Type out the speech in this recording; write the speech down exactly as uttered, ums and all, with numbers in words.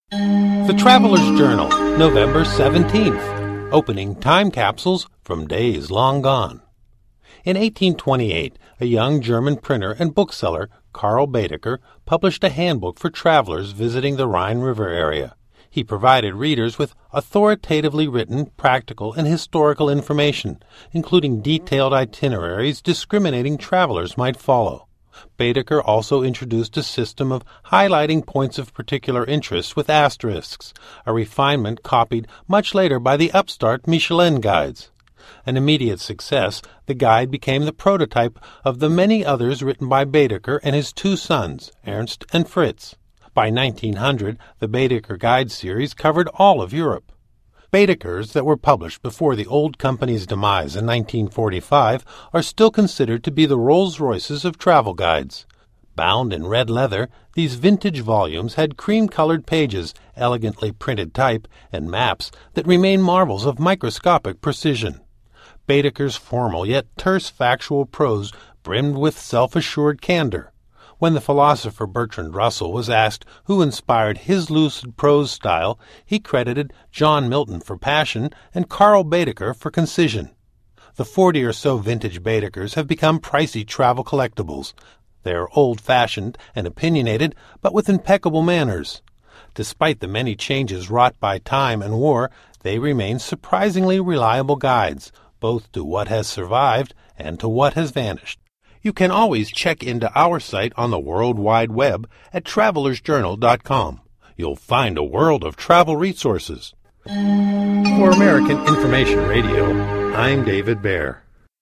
The Traveler's Journal, November seventeenth. Opening time capsules from days long gone. In eighteen twenty-eight, a young German printer and bookseller, Karl Baedeker, published a handbook for travelers visiting the Rhine River area. He provided readers with authoritatively written, practical, and historical information, including detailed itineraries discriminating travelers might follow. Baedeker also introduced a system of highlighting points of particular interest with asterisks, a refinement copied much later by the upstart Michelin guides. An immediate success, the guide became the prototype of the many others written by Baedeker and his two sons, Ernst and Fritz. By nineteen hundred, the Baedeker Guide series covered all of Europe. Baedekers that were published before the old company's demise in nineteen forty-five are still considered to be the Rolls-Royces of travel guides. Bound in red leather, these vintage volumes had cream-colored pages, elegantly printed type, and maps that remain marvels of microscopic precision. Baedeker's formal yet terse factual prose brimmed with self-assured candor. When the philosopher Bertrand Russell was asked who inspired his lucid prose style, he credited John Milton for passion and Karl Baedeker for concision. The forty or so vintage Baedekers have become pricey travel collectibles. They are old-fashioned and opinionated, but with impeccable manners. Despite the many changes wrought by time and war, they remain surprisingly reliable guides, both to what has survived and to what has vanished. You can always check into our site on the World Wide Web at travelers journal dot com. You'll find a world of travel resources. For American Information Radio, I'm David Baer.